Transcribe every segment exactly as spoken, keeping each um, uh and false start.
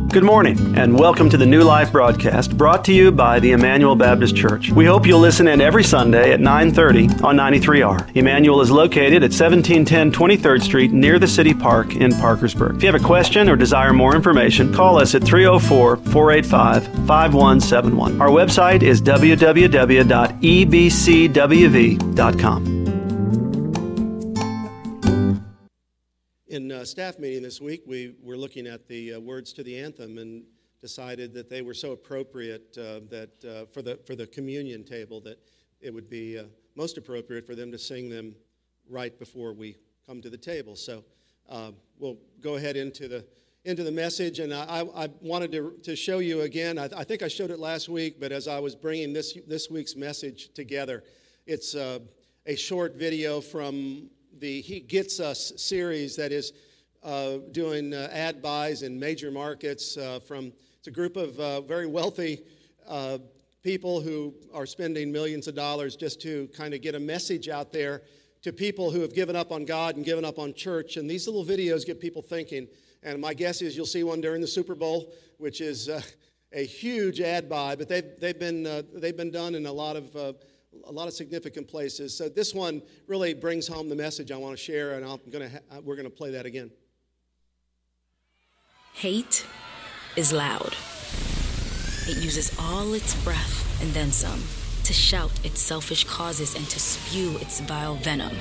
Good morning, and welcome to the New Life broadcast brought to you by the Emmanuel Baptist Church. We hope you'll listen in every Sunday at nine thirty on ninety-three R. Emmanuel is located at seventeen ten twenty-third Street near the City Park in Parkersburg. If you have a question or desire more information, call us at three oh four, four eight five, five one seven one. Our website is w w w dot e b c w v dot com. In uh, staff meeting this week, we were looking at the uh, words to the anthem and decided that they were so appropriate uh, that uh, for the for the communion table that it would be uh, most appropriate for them to sing them right before we come to the table. So uh, we'll go ahead into the into the message, and I, I wanted to to show you again. I, I think I showed it last week, but as I was bringing this this week's message together, it's uh, a short video from the He Gets Us series that is uh, doing uh, ad buys in major markets uh, from, it's a group of uh, very wealthy uh, people who are spending millions of dollars just to kind of get a message out there to people who have given up on God and given up on church. And these little videos get people thinking. And my guess is you'll see one during the Super Bowl, which is uh, a huge ad buy, but they've, they've, been, uh, they've been done in a lot of uh, a lot of significant places. So this one really brings home the message I want to share, and I'm gonna ha- we're going to play that again. Hate is loud. It uses all its breath and then some to shout its selfish causes and to spew its vile venom.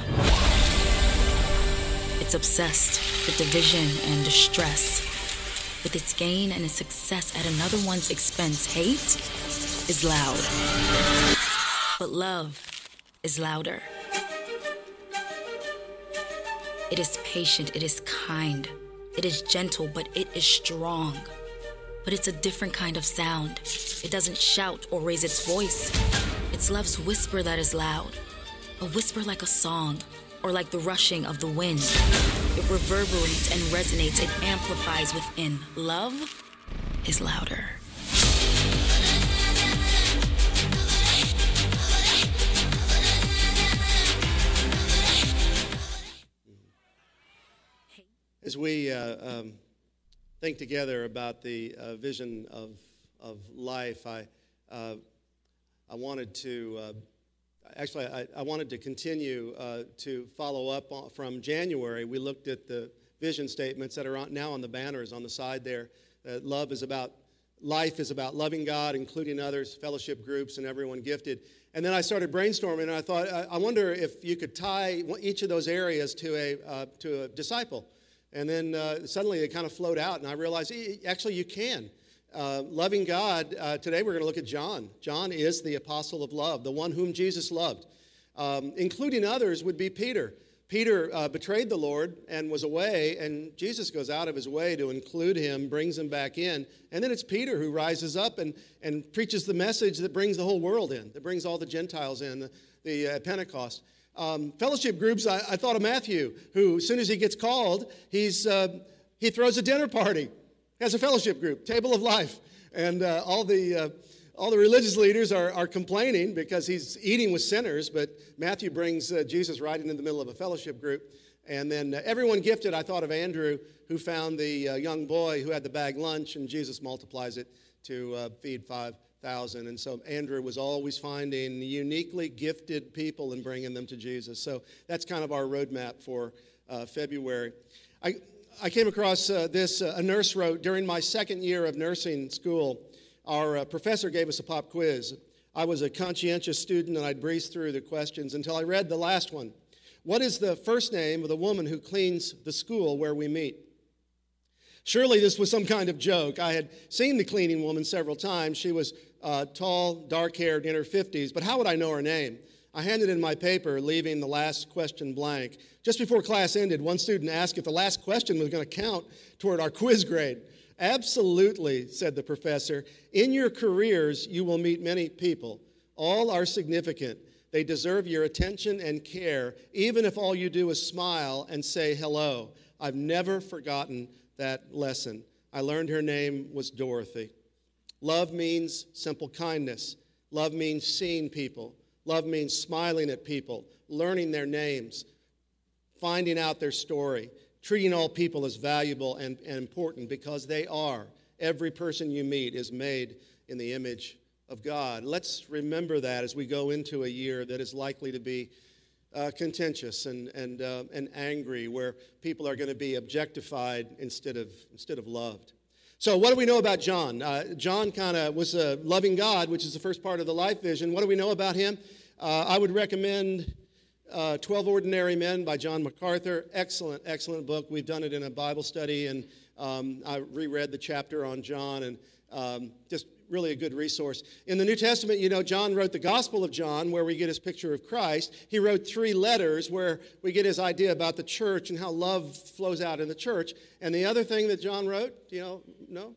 It's obsessed with division and distress, with its gain and its success at another one's expense. Hate is loud. But love is louder. It is patient, it is kind, it is gentle, but it is strong. But it's a different kind of sound. It doesn't shout or raise its voice. It's love's whisper that is loud. A whisper like a song, or like the rushing of the wind. It reverberates and resonates, it amplifies within. Love is louder. As we uh, um, think together about the uh, vision of of life, I uh, I wanted to uh, actually I, I wanted to continue uh, to follow up on, from January. We looked at the vision statements that are on, now on the banners on the side there. Uh, love is about life is about loving God, including others, fellowship groups, and everyone gifted. And then I started brainstorming, and I thought I, I wonder if you could tie each of those areas to a uh, to a disciple. And then uh, suddenly it kind of flowed out, and I realized, actually, you can. Uh, loving God, uh, today we're going to look at John. John is the apostle of love, the one whom Jesus loved. Um, including others would be Peter. Peter uh, betrayed the Lord and was away, and Jesus goes out of his way to include him, brings him back in. And then it's Peter who rises up and, and preaches the message that brings the whole world in, that brings all the Gentiles in, the, the uh, Pentecost. Um, fellowship groups, I, I thought of Matthew, who as soon as he gets called, he's uh, he throws a dinner party, has a fellowship group, table of life, and uh, all the uh, all the religious leaders are, are complaining because he's eating with sinners. But Matthew brings uh, Jesus right into the middle of a fellowship group, and then uh, everyone gifted. I thought of Andrew, who found the uh, young boy who had the bag lunch, and Jesus multiplies it to uh, feed five thousand. And so Andrew was always finding uniquely gifted people and bringing them to Jesus. So that's kind of our roadmap for uh, February. I I came across uh, this, uh, a nurse wrote, during my second year of nursing school, our uh, professor gave us a pop quiz. I was a conscientious student, and I'd breeze through the questions until I read the last one. What is the first name of the woman who cleans the school where we meet? Surely this was some kind of joke. I had seen the cleaning woman several times. She was uh, tall, dark-haired, in her fifties, but how would I know her name? I handed in my paper, leaving the last question blank. Just before class ended, one student asked if the last question was going to count toward our quiz grade. Absolutely, said the professor. In your careers, you will meet many people. All are significant. They deserve your attention and care, even if all you do is smile and say hello. I've never forgotten that lesson. I learned her name was Dorothy. Love means simple kindness. Love means seeing people. Love means smiling at people, learning their names, finding out their story, treating all people as valuable and, and important because they are. Every person you meet is made in the image of God. Let's remember that as we go into a year that is likely to be uh, contentious and and uh, and angry, where people are going to be objectified instead of instead of loved. So what do we know about John? Uh, John kind of was a loving God, which is the first part of the life vision. What do we know about him? Uh, I would recommend uh, twelve Ordinary Men by John MacArthur. Excellent, excellent book. We've done it in a Bible study, and um, I reread the chapter on John, and um, just really a good resource. In the New Testament, you know, John wrote the Gospel of John, where we get his picture of Christ. He wrote three letters where we get his idea about the church and how love flows out in the church. And the other thing that John wrote, you know, no?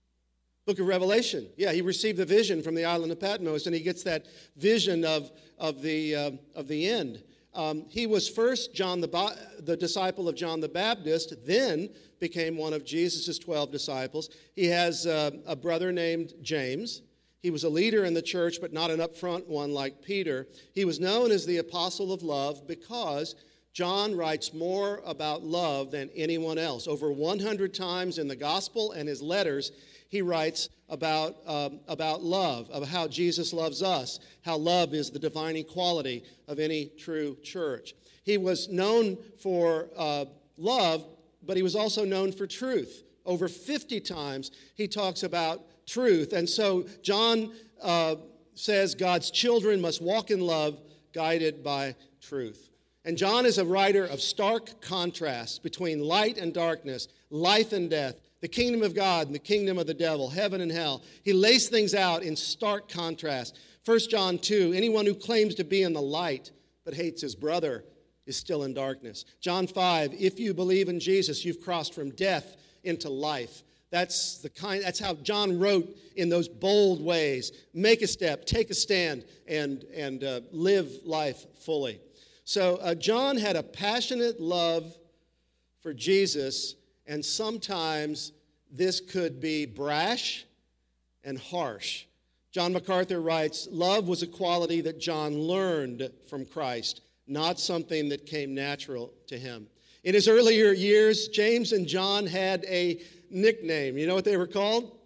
Book of Revelation. Yeah, he received the vision from the island of Patmos, and he gets that vision of, of, the, uh, of the end. Um, he was first John the, ba- the disciple of John the Baptist, then became one of Jesus' twelve disciples. He has uh, a brother named James. He was a leader in the church, but not an upfront one like Peter. He was known as the Apostle of Love because John writes more about love than anyone else. Over one hundred times in the gospel and his letters, he writes about, um, about love, of how Jesus loves us, how love is the defining quality of any true church. He was known for uh, love, but he was also known for truth. Over fifty times he talks about truth. And so John uh, says God's children must walk in love, guided by truth. And John is a writer of stark contrast between light and darkness, life and death, the kingdom of God and the kingdom of the devil, heaven and hell. He lays things out in stark contrast. First John two, anyone who claims to be in the light but hates his brother is still in darkness. John five, if you believe in Jesus, you've crossed from death into life. That's the kind. That's how John wrote in those bold ways. Make a step, take a stand, and, and uh, live life fully. So uh, John had a passionate love for Jesus, and sometimes this could be brash and harsh. John MacArthur writes, love was a quality that John learned from Christ, not something that came natural to him. In his earlier years, James and John had a nickname. You know what they were called?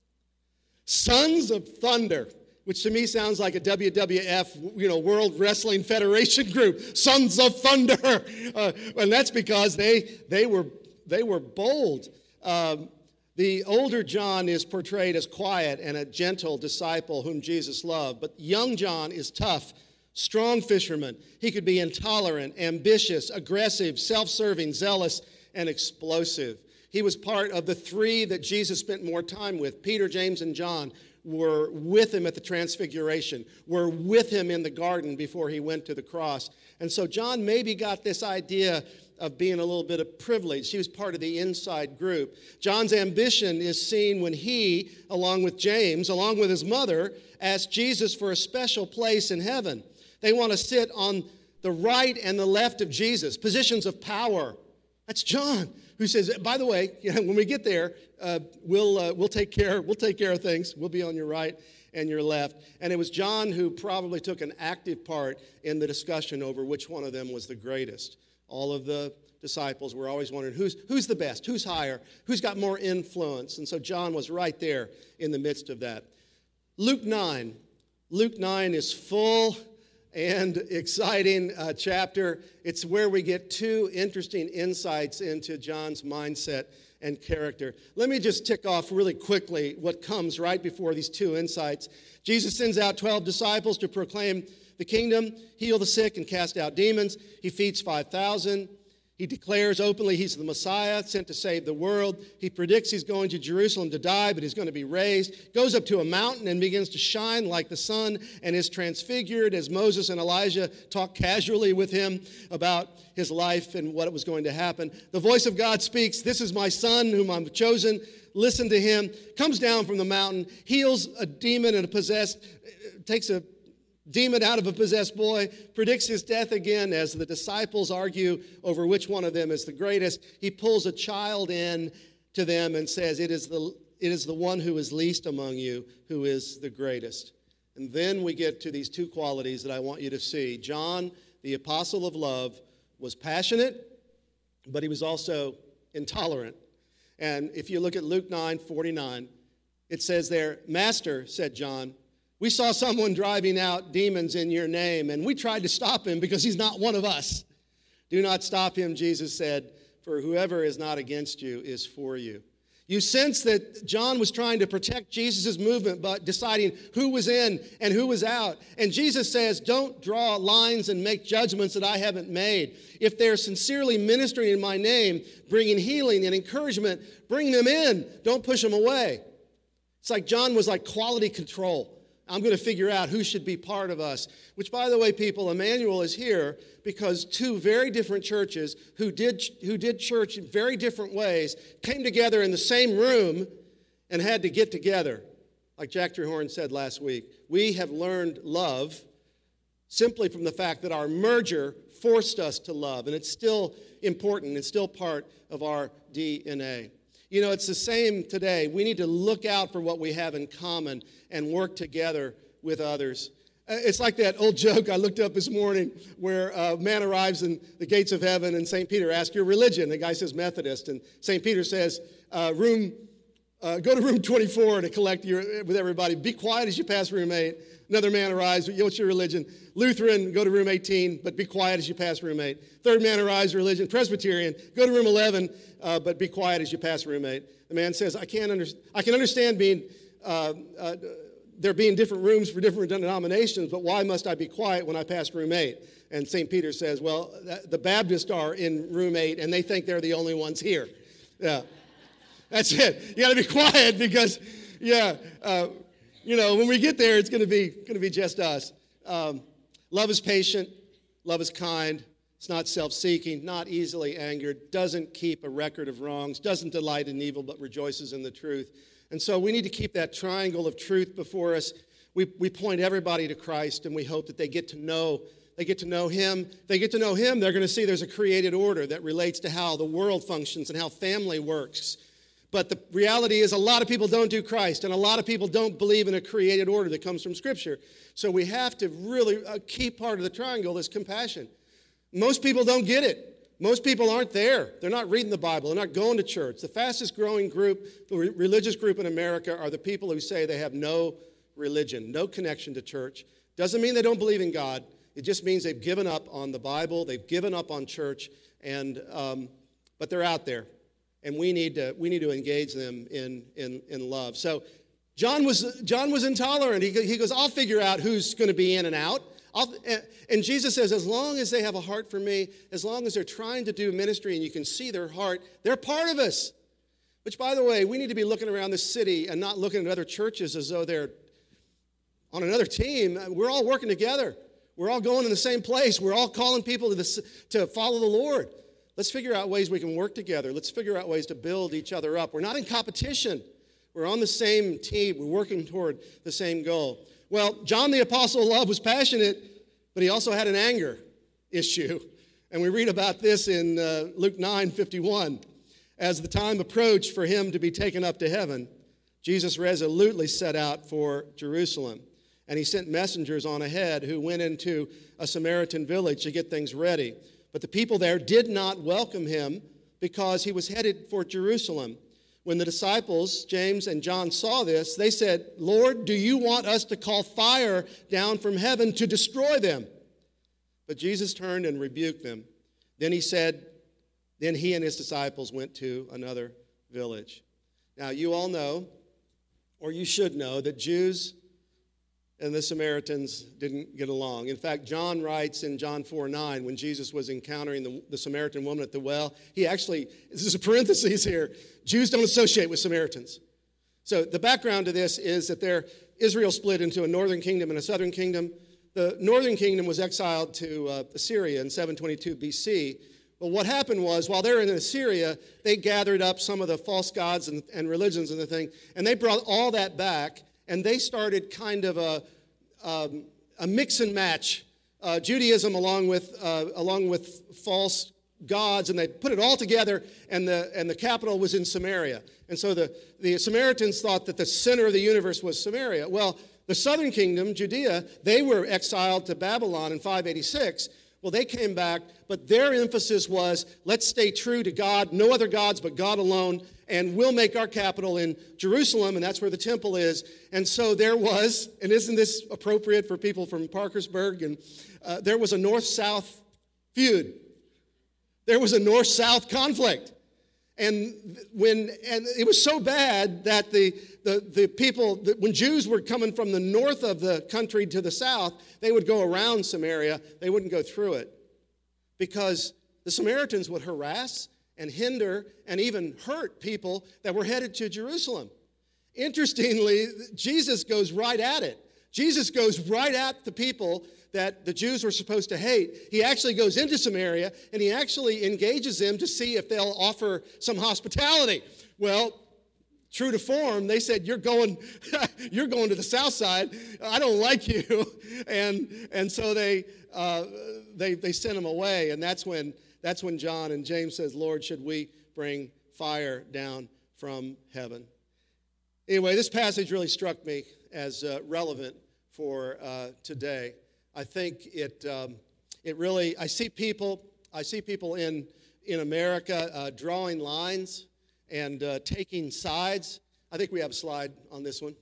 Sons of Thunder, which to me sounds like a W W F, you know, World Wrestling Federation group. Sons of Thunder. Uh, and that's because they, they, were, they were bold. Um, the older John is portrayed as quiet and a gentle disciple whom Jesus loved. But young John is tough, strong fisherman. He could be intolerant, ambitious, aggressive, self-serving, zealous, and explosive. He was part of the three that Jesus spent more time with. Peter, James, and John were with him at the Transfiguration, were with him in the garden before he went to the cross. And so John maybe got this idea of being a little bit of privilege. He was part of the inside group. John's ambition is seen when he, along with James, along with his mother, asked Jesus for a special place in heaven. They want to sit on the right and the left of Jesus, positions of power. That's John, who says, by the way, you know, when we get there, uh, we'll uh, we'll take care we'll take care of things. We'll be on your right and your left. And it was John who probably took an active part in the discussion over which one of them was the greatest. All of the disciples were always wondering, who's who's the best, who's higher, who's got more influence. And so John was right there in the midst of that. Luke nine. Luke nine is full and exciting uh, chapter. It's where we get two interesting insights into John's mindset and character. Let me just tick off really quickly what comes right before these two insights. Jesus sends out twelve disciples to proclaim the kingdom, heal the sick, and cast out demons. He feeds five thousand. He declares openly he's the Messiah, sent to save the world. He predicts he's going to Jerusalem to die, but he's going to be raised. Goes up to a mountain and begins to shine like the sun and is transfigured as Moses and Elijah talk casually with him about his life and what was going to happen. The voice of God speaks, "This is my son whom I've chosen. Listen to him." Comes down from the mountain, heals a demon and a possessed, takes a demon out of a possessed boy, predicts his death again as the disciples argue over which one of them is the greatest. He pulls a child in to them and says, it is the, it is the one who is least among you who is the greatest. And then we get to these two qualities that I want you to see. John, the apostle of love, was passionate, but he was also intolerant. And if you look at Luke nine forty-nine, It says there, "Master," said John, "we saw someone driving out demons in your name, and we tried to stop him because he's not one of us." "Do not stop him," Jesus said, "for whoever is not against you is for you." You sense that John was trying to protect Jesus' movement, but deciding who was in and who was out. And Jesus says, don't draw lines and make judgments that I haven't made. If they're sincerely ministering in my name, bringing healing and encouragement, bring them in. Don't push them away. It's like John was like quality control. I'm going to figure out who should be part of us. Which, by the way, people, Emmanuel is here because two very different churches who did, who did church in very different ways came together in the same room and had to get together. Like Jack Trehorn said last week, we have learned love simply from the fact that our merger forced us to love. And it's still important. It's still part of our D N A. You know, it's the same today. We need to look out for what we have in common and work together with others. It's like that old joke I looked up this morning where a man arrives in the gates of heaven and Saint Peter asks, your religion? The guy says Methodist. And Saint Peter says, uh, room, uh, go to room twenty-four to collect your, with everybody. Be quiet as you pass room eight. Another man arrives, what's your religion? Lutheran, go to room eighteen, but be quiet as you pass room eight. Third man arrives, religion, Presbyterian, go to room eleven, uh, but be quiet as you pass room eight. The man says, I can't under, I can understand being, uh, uh, there being different rooms for different denominations, but why must I be quiet when I pass room eight? And Saint Peter says, well, the Baptists are in room eight, and they think they're the only ones here. Yeah, that's it. You got to be quiet because, yeah, uh, you know, when we get there, it's going to be going to be just us. Um, love is patient. Love is kind. It's not self-seeking, not easily angered, doesn't keep a record of wrongs, doesn't delight in evil, but rejoices in the truth. And so we need to keep that triangle of truth before us. We, we point everybody to Christ, and we hope that they get to know They get to know Him. If they get to know Him, they're going to see there's a created order that relates to how the world functions and how family works. But the reality is a lot of people don't do Christ, and a lot of people don't believe in a created order that comes from Scripture. So we have to really, a key part of the triangle is compassion. Most people don't get it. Most people aren't there. They're not reading the Bible. They're not going to church. The fastest growing group, the religious group in America, are the people who say they have no religion, no connection to church. Doesn't mean they don't believe in God. It just means they've given up on the Bible. They've given up on church, and um, but they're out there. And we need to we need to engage them in in in love. So John was John was intolerant. He he goes, I'll figure out who's going to be in and out. I'll, and Jesus says, as long as they have a heart for me, as long as they're trying to do ministry and you can see their heart, they're part of us. Which, by the way, we need to be looking around this city and not looking at other churches as though they're on another team. We're all working together. We're all going in the same place. We're all calling people to, this, to follow the Lord. Let's figure out ways we can work together. Let's figure out ways to build each other up. We're not in competition. We're on the same team. We're working toward the same goal. Well, John the Apostle of Love was passionate, but he also had an anger issue. And we read about this in uh, Luke nine fifty-one. As the time approached for him to be taken up to heaven, Jesus resolutely set out for Jerusalem. And he sent messengers on ahead who went into a Samaritan village to get things ready. But the people there did not welcome him because he was headed for Jerusalem. When the disciples, James and John, saw this, they said, Lord, do you want us to call fire down from heaven to destroy them? But Jesus turned and rebuked them. Then he said, then he and his disciples went to another village. Now, you all know, or you should know, that Jews and the Samaritans didn't get along. In fact, John writes in John four nine, when Jesus was encountering the, the Samaritan woman at the well, he actually, this is a parenthesis here, Jews don't associate with Samaritans. So the background to this is that there, Israel split into a northern kingdom and a southern kingdom. The northern kingdom was exiled to uh, Assyria in seven twenty-two B C. But what happened was, while they were in Assyria, they gathered up some of the false gods and, and religions and the thing, and they brought all that back. And they started kind of a, um, a mix and match, uh, Judaism along with, uh, along with false gods, and they put it all together, and the, and the capital was in Samaria. And so the, the Samaritans thought that the center of the universe was Samaria. Well, the southern kingdom, Judea, they were exiled to Babylon in five eighty-six, Well, they came back, but their emphasis was, let's stay true to God, no other gods but God alone, and we'll make our capital in Jerusalem, and that's where the temple is. And so there was, and isn't this appropriate for people from Parkersburg? And uh, there was a north-south feud. There was a north-south conflict. And when and it was so bad that the, the, the people, that when Jews were coming from the north of the country to the south, they would go around Samaria. They wouldn't go through it because the Samaritans would harass and hinder and even hurt people that were headed to Jerusalem. Interestingly, Jesus goes right at it. Jesus goes right at the people that the Jews were supposed to hate. He actually goes into Samaria, and he actually engages them to see if they'll offer some hospitality. Well, true to form, they said, you're going you're going to the south side. I don't like you. And and so they uh, they they sent him away, and that's when that's when John and James says, Lord, should we bring fire down from heaven? Anyway, this passage really struck me as uh, relevant for uh, today. I think it um, it really, I see people, I see people in, in America uh, drawing lines and uh, taking sides. I think we have a slide on this one.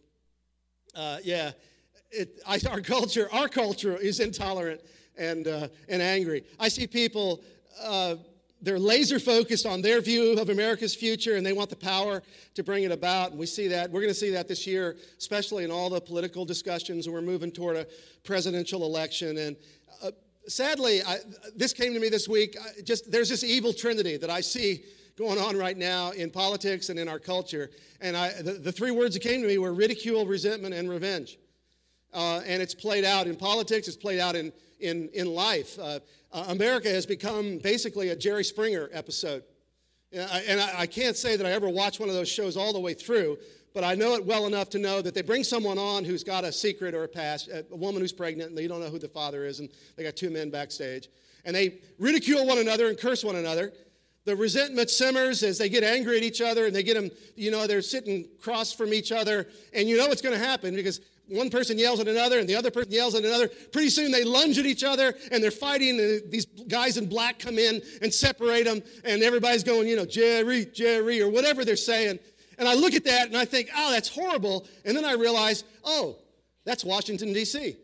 Uh, yeah, it, I, our culture, our culture is intolerant and uh, and angry. I see people, uh, they're laser focused on their view of America's future, and they want the power to bring it about. And we see that. We're going to see that this year, especially in all the political discussions, and we're moving toward a presidential election. And uh, sadly, I, this came to me this week. I just there's this evil trinity that I see going on right now in politics and in our culture. And I, the, the three words that came to me were ridicule, resentment, and revenge. Uh, and it's played out in politics. It's played out in in in life. Uh, uh, America has become basically a Jerry Springer episode. And, I, and I, I can't say that I ever watched one of those shows all the way through, but I know it well enough to know that they bring someone on who's got a secret or a past, a woman who's pregnant, and they don't know who the father is, and they got two men backstage. And they ridicule one another and curse one another. The resentment simmers as they get angry at each other, and they get them, you know, they're sitting across from each other, and you know what's going to happen because one person yells at another, and the other person yells at another. Pretty soon they lunge at each other, and they're fighting, and these guys in black come in and separate them, and everybody's going, you know, Jerry, Jerry, or whatever they're saying. And I look at that, and I think, oh, that's horrible. And then I realize, oh, that's Washington, D C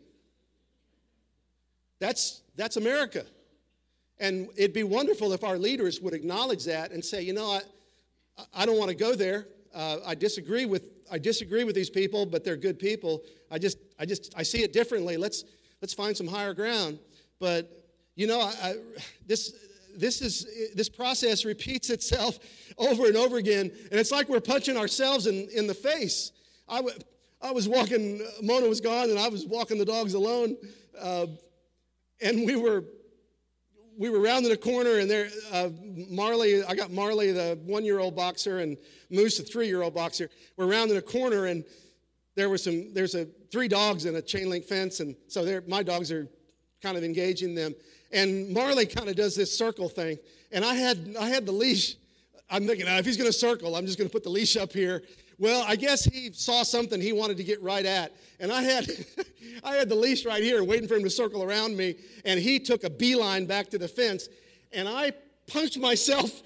That's, that's America. And it'd be wonderful if our leaders would acknowledge that and say, you know, I, I don't want to go there. Uh, I disagree with I disagree with these people, but they're good people. I just I just I see it differently. Let's let's find some higher ground. But you know, I, I, this this is this process repeats itself over and over again, and it's like we're punching ourselves in, in the face. I, w- I was walking. Mona was gone, and I was walking the dogs alone, uh, and we were. We were rounding a corner, and there, uh, Marley, I got Marley, the one-year-old boxer, and Moose, the three-year-old boxer. We're rounding a corner, and there were some, there's a three dogs in a chain-link fence, and so my dogs are kind of engaging them. And Marley kind of does this circle thing, and I had, I had the leash. I'm thinking, oh, if he's going to circle, I'm just going to put the leash up here. Well, I guess he saw something he wanted to get right at, and I had I had the leash right here waiting for him to circle around me, and he took a beeline back to the fence, and I punched myself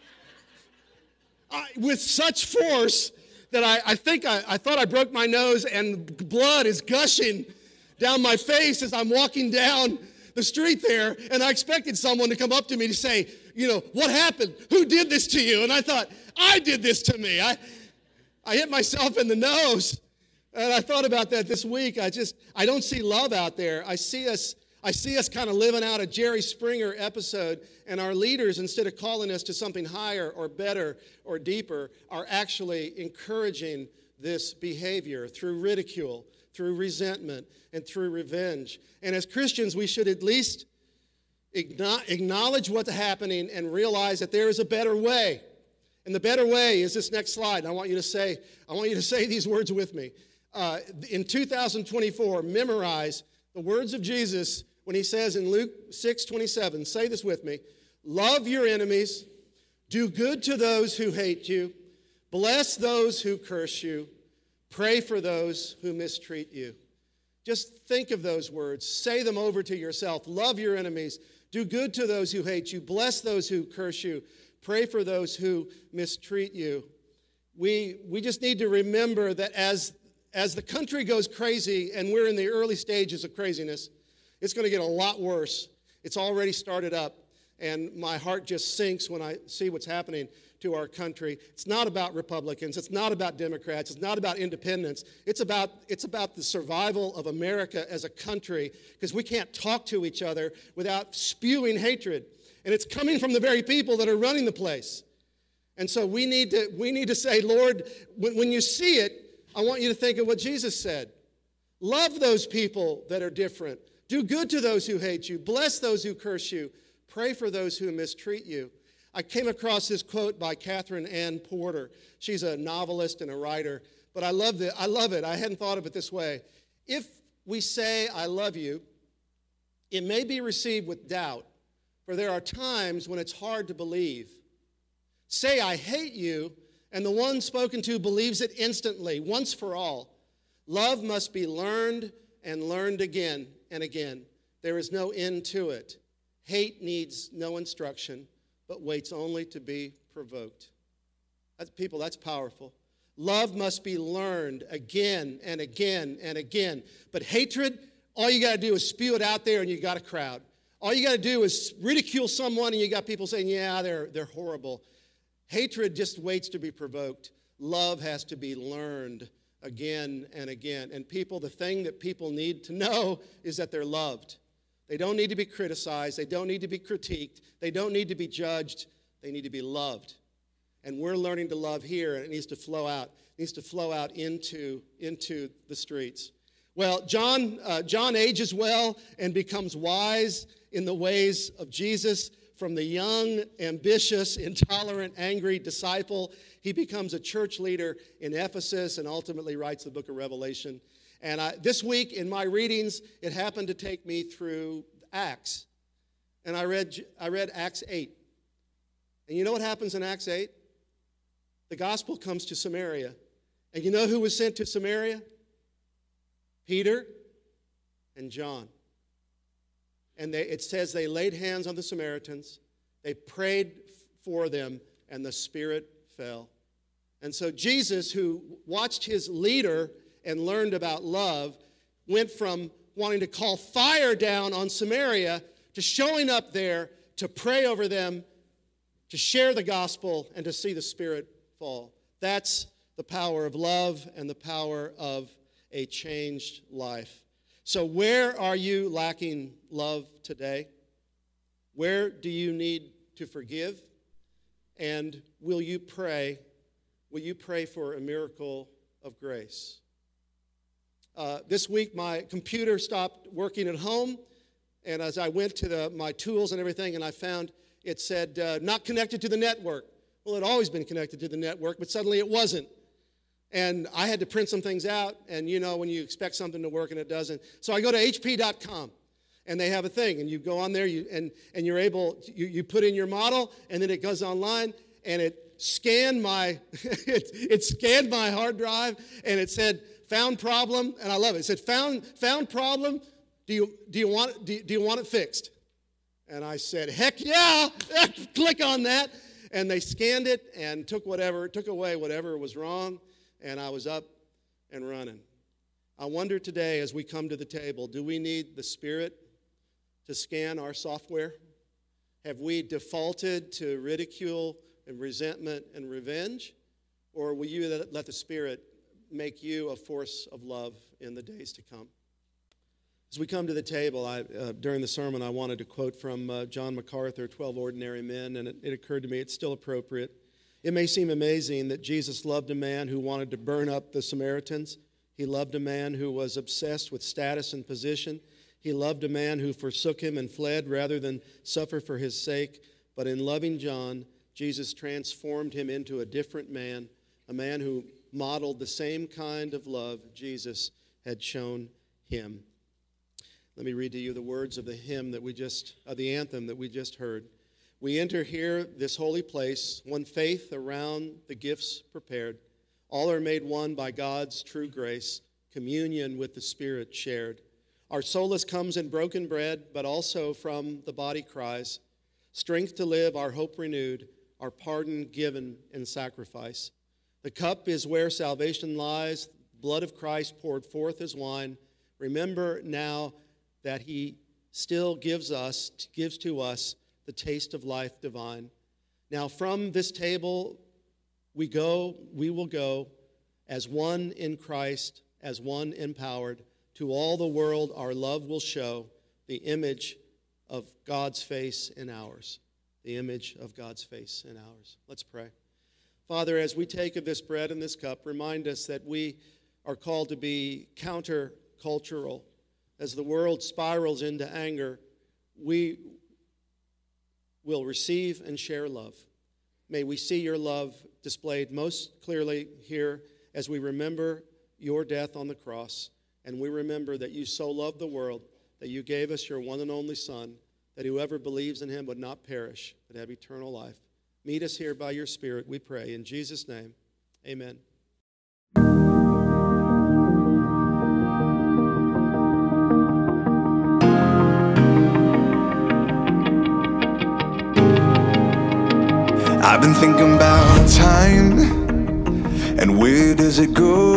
I, with such force that I, I think I, I thought I broke my nose, and blood is gushing down my face as I'm walking down the street there, and I expected someone to come up to me to say, you know, what happened? Who did this to you? And I thought, I did this to me. I I hit myself in the nose. And I thought about that this week. I just, I don't see love out there. I see us, I see us kind of living out a Jerry Springer episode, and our leaders, instead of calling us to something higher or better or deeper, are actually encouraging this behavior through ridicule, through resentment, and through revenge. And as Christians, we should at least acknowledge what's happening and realize that there is a better way. And the better way is this next slide. And I want you to say, I want you to say these words with me. Uh, in two thousand twenty-four, memorize the words of Jesus when he says in Luke six twenty-seven, say this with me, love your enemies, do good to those who hate you, bless those who curse you, pray for those who mistreat you. Just think of those words. Say them over to yourself. Love your enemies. Do good to those who hate you. Bless those who curse you. Pray for those who mistreat you. We, we just need to remember that as, as the country goes crazy, and we're in the early stages of craziness, it's going to get a lot worse. It's already started up, and my heart just sinks when I see what's happening to our country. It's not about Republicans. It's not about Democrats. It's not about independents. It's about, it's about the survival of America as a country, because we can't talk to each other without spewing hatred. And it's coming from the very people that are running the place. And so we need to, we need to say, Lord, when, when you see it, I want you to think of what Jesus said. Love those people that are different. Do good to those who hate you. Bless those who curse you. Pray for those who mistreat you. I came across this quote by Catherine Ann Porter. She's a novelist and a writer, but I love it. I love it. I hadn't thought of it this way. If we say, I love you, it may be received with doubt, for there are times when it's hard to believe. Say, I hate you, and the one spoken to believes it instantly, once for all. Love must be learned and learned again and again. There is no end to it. Hate needs no instruction, but waits only to be provoked. That's, people, that's powerful. Love must be learned again and again and again. But hatred, all you got to do is spew it out there and you got a crowd. All you got to do is ridicule someone and you got people saying, yeah, they're, they're horrible. Hatred just waits to be provoked. Love has to be learned again and again. And people, the thing that people need to know is that they're loved. They don't need to be criticized. They don't need to be critiqued. They don't need to be judged. They need to be loved. And we're learning to love here, and it needs to flow out. It needs to flow out into, into the streets. Well, John, uh, John ages well and becomes wise in the ways of Jesus. From the young, ambitious, intolerant, angry disciple, he becomes a church leader in Ephesus and ultimately writes the book of Revelation. And I, this week in my readings, it happened to take me through Acts. And I read, I read Acts eight. And you know what happens in Acts eight? The gospel comes to Samaria. And you know who was sent to Samaria? Peter and John. And they, it says they laid hands on the Samaritans, they prayed for them, and the Spirit fell. And so Jesus, who watched his leader and learned about love, went from wanting to call fire down on Samaria to showing up there to pray over them, to share the gospel, and to see the Spirit fall. That's the power of love and the power of a changed life. So where are you lacking love today? Where do you need to forgive? And will you pray, will you pray for a miracle of grace? Uh, this week my computer stopped working at home, and as I went to the, my tools and everything, and I found it said, uh, not connected to the network. Well, it had always been connected to the network, but suddenly it wasn't. And I had to print some things out, and you know when you expect something to work and it doesn't. So I go to H P dot com, and they have a thing, and you go on there, you, and, and you're able, you, you put in your model, and then it goes online, and it scanned my, it, it scanned my hard drive, and it said, found problem, and I love it. It said, found, found problem, do you, do, you want, do, you, do you want it fixed? And I said, heck yeah, click on that. And they scanned it and took whatever, took away whatever was wrong, and I was up and running. I wonder today as we come to the table, do we need the Spirit to scan our software? Have we defaulted to ridicule and resentment and revenge? Or will you let the Spirit make you a force of love in the days to come? As we come to the table, I, uh, during the sermon, I wanted to quote from uh, John MacArthur, twelve Ordinary Men, and it, it occurred to me it's still appropriate. It may seem amazing that Jesus loved a man who wanted to burn up the Samaritans. He loved a man who was obsessed with status and position. He loved a man who forsook him and fled rather than suffer for his sake. But in loving John, Jesus transformed him into a different man, a man who modeled the same kind of love Jesus had shown him. Let me read to you the words of the hymn that we just, of the anthem that we just heard. We enter here, this holy place, one faith around the gifts prepared. All are made one by God's true grace. communion with the Spirit shared. Our solace comes in broken bread, but also from the body cries, strength to live, our hope renewed, our pardon given in sacrifice. The cup is where salvation lies, blood of Christ poured forth as wine. Remember now that he still gives us, gives to us the taste of life divine. Now from this table we go, we will go as one in Christ, as one empowered. To all the world our love will show the image of God's face in ours. The image of God's face in ours. Let's pray. Father, as we take of this bread and this cup, remind us that we are called to be counter-cultural. As the world spirals into anger, we will receive and share love. May we see your love displayed most clearly here as we remember your death on the cross, and we remember that you so loved the world that you gave us your one and only Son, that whoever believes in him would not perish, but have eternal life. Meet us here by your Spirit, we pray. In Jesus' name, amen. I've been thinking about time, and where does it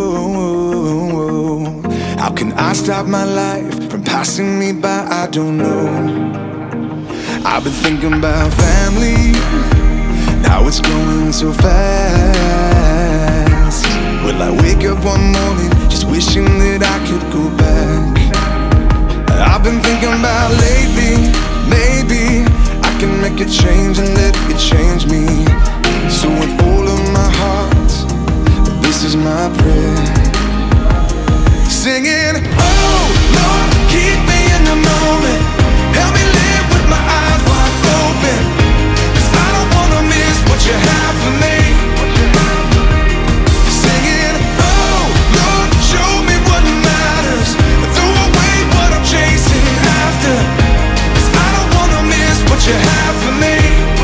go? How can I stop my life from passing me by? I don't know. I've been thinking about family, now it's going so fast. Will I wake up one morning just wishing that I could go back? I've been thinking about lately, maybe I can make a change and let it change me. So with all of my heart, this is my prayer, singing, oh Lord, keep me in the moment, help me live with my eyes wide open, 'cause I don't wanna miss what you have for me. Singing, oh Lord, show me what matters, throw away what I'm chasing after, 'cause I don't wanna miss what you have for me.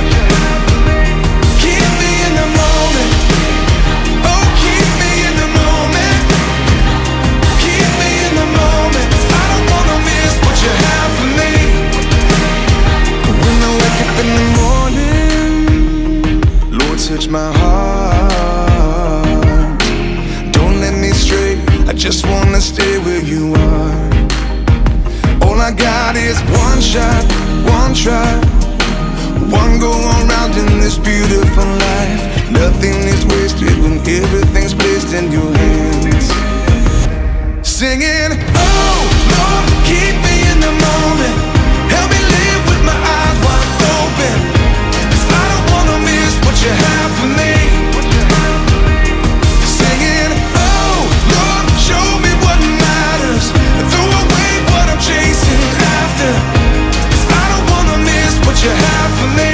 Keep me in the moment, oh keep me in the moment, keep me in the moment, 'cause I don't wanna miss what you have for me. When I wake up in the morning, Lord, touch my heart, don't let me stray, I just wanna stay where you are. All I got is one shot, one try, one go around in this beautiful life. Nothing is wasted when everything's placed in your hands. Singing, oh Lord, keep me in the moment, help me live with my eyes wide open, 'cause I don't wanna miss what you have for me. Singing, oh Lord, show me what matters, throw away what I'm chasing after, 'cause I don't wanna miss what you have for me.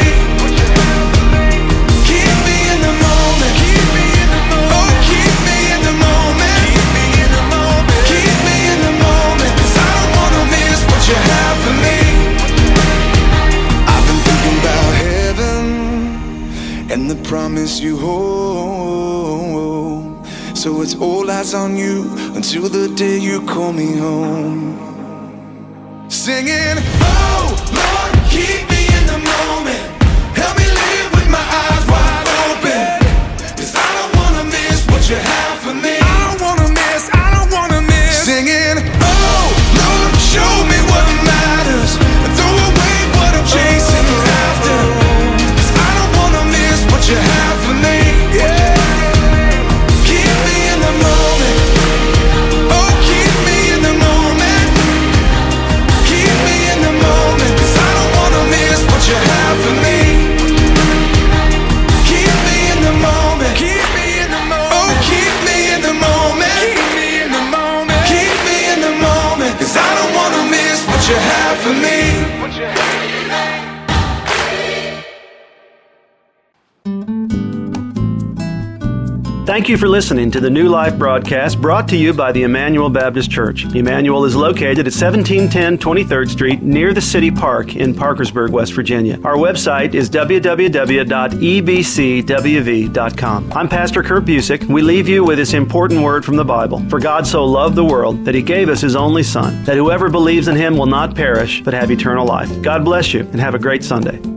Keep me in the moment, keep me in the moment, oh keep me in the moment, keep me in the moment, keep me in the moment, 'cause I don't wanna miss what you have for me. I've been thinking about heaven and the promise you hold, so it's all eyes on you until the day you call me home. Singing, oh Lord, keep me in the moment, help me live with my eyes wide open, 'cause I don't wanna miss what you have for me. I don't wanna miss, I don't wanna miss. Singing, oh Lord, show me what matters, throw away what I'm chasing after, 'cause I don't wanna miss what you have for me. Yeah. Keep me in the moment, oh keep me in the moment, keep me in the moment, 'cause I don't wanna miss what you have for me. Keep me in the moment, keep me in the moment, oh keep me Thank you for listening to the New Life broadcast brought to you by the Emmanuel Baptist Church. Emmanuel is located at seventeen ten twenty-third Street near the City Park in Parkersburg, West Virginia. Our website is w w w dot e b c w v dot com. I'm Pastor Kurt Busick. We leave you with this important word from the Bible. For God so loved the world that He gave us His only Son, that whoever believes in Him will not perish but have eternal life. God bless you and have a great Sunday.